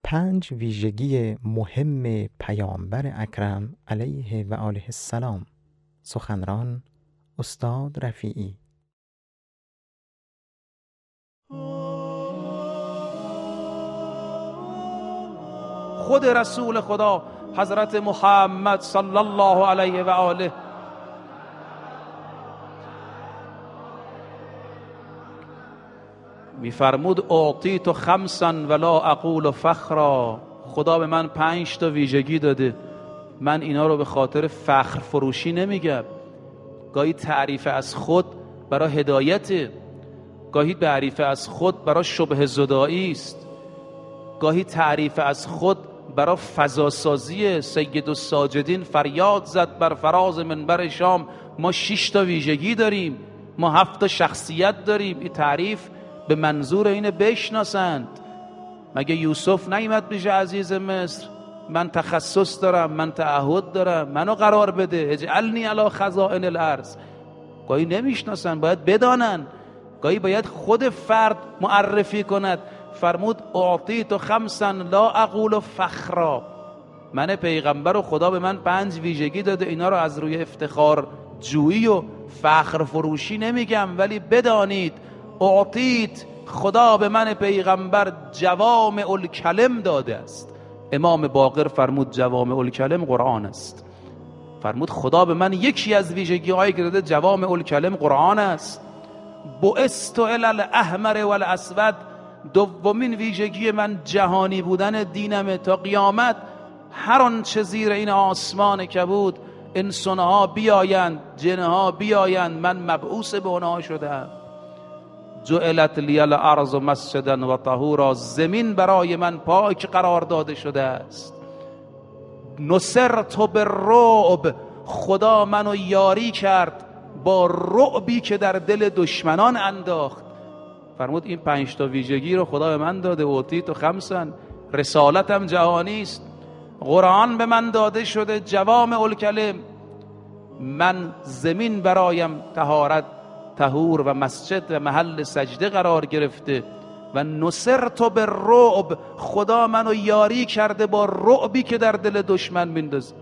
5 ویژگی مهم پیامبر اکرم علیه و آله السلام. سخنران استاد رفیعی. خود رسول خدا حضرت محمد صلی الله علیه و آله میفرمود اعطیت خمسا ولا اقول فخرا. خدا به من 5 تا ویژگی داده، من اینا رو به خاطر فخر فروشی نمیگم. گاهی تعریف از خود برای هدایت، گاهی تعریف از خود برای شبه زدایی است، گاهی تعریف از خود برای فضاسازی. سید الساجدین فریاد زد بر فراز منبر شام ما 6 تا ویژگی داریم، ما 7 تا شخصیت داریم. این تعریف به منظور اینه بشناسند. مگه یوسف نیامد پیش عزیز مصر من تخصص دارم، من تعهد دارم، منو قرار بده، اجعلنی علی خزائن الارض؟ گاهی نمیشناسن، باید بدانن. گاهی باید خود فرد معرفی کند. فرمود اعطیت خمسا لا اقول فخرا. من پیغمبر و خدا به من 5 ویژگی داده، اینا رو از روی افتخار جویی و فخر فروشی نمیگم، ولی بدانید اعطیت، خدا به من پیغمبر جوامع الکلم داده است. امام باقر فرمود جوامع الکلم قرآن است. فرمود خدا به من یکی از ویژگی هایی که داده جوامع الکلم قرآن است. بعثت الی الاحمر والاسود. دومین ویژگی من جهانی بودن دینم تا قیامت. هر آنچه زیر این آسمان کبود، انسانها بیایند، جنها بیایند، من مبعوث به اونها شدم. جعلت لی الارض مسجدا و طهورا. زمین برای من پاک قرار داده شده است. نصرت بالرعب. خدا منو یاری کرد با رعبی که در دل دشمنان انداخت. فرمود این 5 تا ویژگی رو خدا به من داده. اوتیت خمسا. رسالتم جهانی است، قرآن به من داده شده جوامع الکلم. من زمین برایم طهارت، طهور و مسجد و محل سجده قرار گرفته. و نصرت بالرعب. خدا منو یاری کرده با رعبی که در دل دشمن میندازه.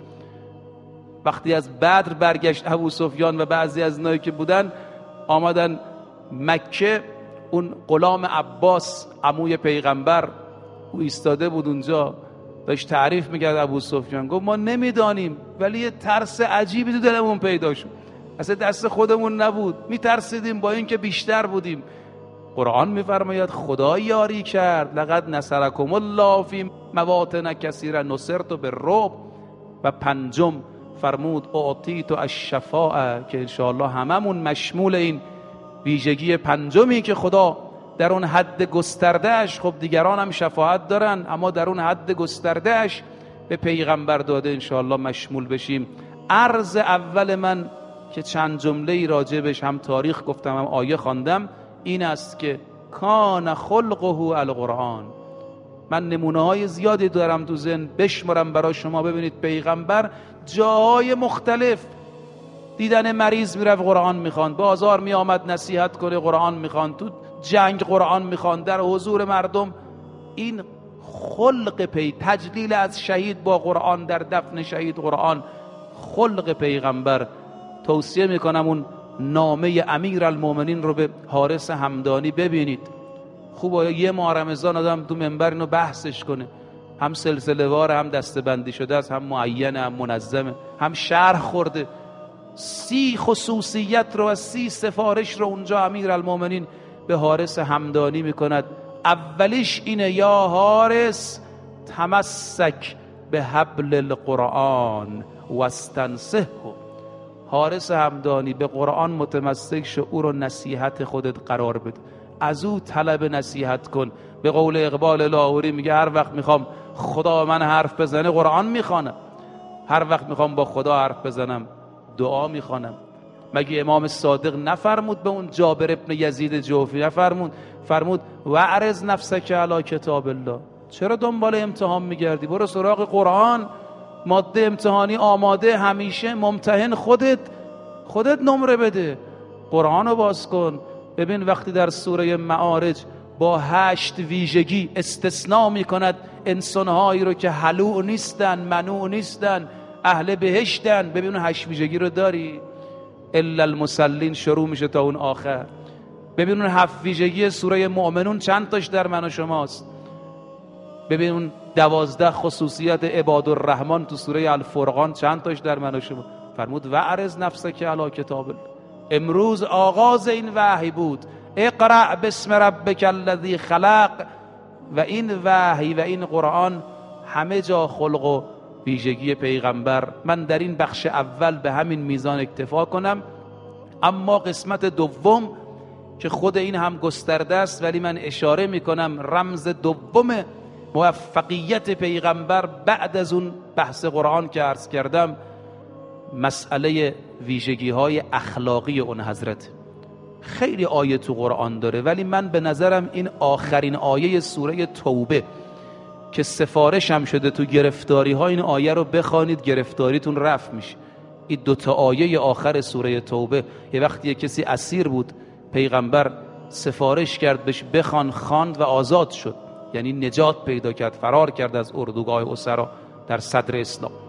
وقتی از بدر برگشت ابو سفیان و بعضی از اونایی که بودن آمدن مکه، اون غلام عباس عموی پیغمبر او ایستاده بود اونجا، داشت تعریف میکرد. ابو سفیان گفت ما نمیدانیم، ولی یه ترس عجیبی تو دلمون پیدا شد، اصلا دست خودمون نبود، میترسیدیم با این که بیشتر بودیم. قرآن میفرماید خدا یاری کرد. لقد نصرکم الله فی مواطن کثیره نصرت بالرعب. و 5 فرمود اعطیت الشفاعه، که انشاءالله هممون مشمول این ویژگی 5 که خدا در اون حد گستردهش، خب دیگران هم شفاعت دارن، اما در اون حد گستردهش به پیغمبر داده، انشاءالله مشمول بشیم. عرض اول من که چند جمله راجبش هم تاریخ گفتم هم آیه خواندم این است که کان خلقه القرآن. من نمونه های زیادی دارم تو ذهن، بشمارم برای شما ببینید. پیغمبر جاهای مختلف دیدن مریض میرفت قرآن میخواند، بازار میآمد نصیحت کنه قرآن میخواند، تو جنگ قرآن میخواند، در حضور مردم. این خلق تجلیل از شهید با قرآن، در دفن شهید قرآن، خلق پیغمبر. توصیه میکنم اون نامه امیرالمومنین رو به حارث همدانی ببینید. خوبه یه ماه رمضان آدم تو منبر اینو بحثش کنه، هم سلسله وار، هم دستبندی شده است، هم معینه، هم منظمه، هم شرح خورده. 30 خصوصیت رو و 30 سفارش رو اونجا امیرالمومنین به حارث همدانی میکند. اولیش اینه یا حارث تمسک به حبل القرآن واستنصحه. حارث همدانی به قرآن متمسک شو، او رو نصیحت خودت قرار بده، از او طلب نصیحت کن. به قول اقبال لاهوری میگه هر وقت میخوام خدا من حرف بزنه قرآن میخوانم، هر وقت میخوام با خدا حرف بزنم دعا میخوانم. مگه امام صادق نفرمود به اون جابر ابن یزید جوفی، نفرمود فرمود وعرض نفسک علی کتاب الله؟ چرا دنبال امتحان میگردی؟ برو سراغ قرآن. ماده امتحانی آماده، همیشه ممتحن خودت نمره بده، قرآن رو باز کن. ببین وقتی در سوره معارج با 8 ویژگی استثناء میکند انسانهایی رو که حلوع نیستن، منوع نیستن، اهل بهشتن. ببین 8 ویژگی رو داری. الا المصلین شروع میشه تا اون آخر. ببین اون 7 ویژگی سوره مؤمنون چند تاش در من و شماست. ببین اون 12 خصوصیت عباد الرحمن تو سوره الفرقان چند تاش در من و شما. فرمود وعرض نفسک علی کتاب. امروز آغاز این وحی بود. اقرأ باسم ربک الذی خلق. و این وحی و این قرآن همه جا خلق و ویژگی پیغمبر. من در این بخش اول به همین میزان اکتفا کنم، اما قسمت دوم که خود این هم گسترده است ولی من اشاره میکنم رمز دوم موفقیت پیغمبر بعد از اون بحث قرآن که عرض کردم، مسئله ویژگی های اخلاقی اون حضرت. خیلی آیه تو قرآن داره ولی من به نظرم این آخرین آیه سوره توبه که سفارش هم شده تو گرفتاری ها، این آیه رو بخوانید گرفتاریتون رفع میشه. این 2 آیه آخر سوره توبه، یه وقتی کسی اسیر بود پیغمبر سفارش کرد بهش بخوان، خواند و آزاد شد، یعنی نجات پیدا کرد، فرار کرد از اردوگاه اسرا در صدر اسلام.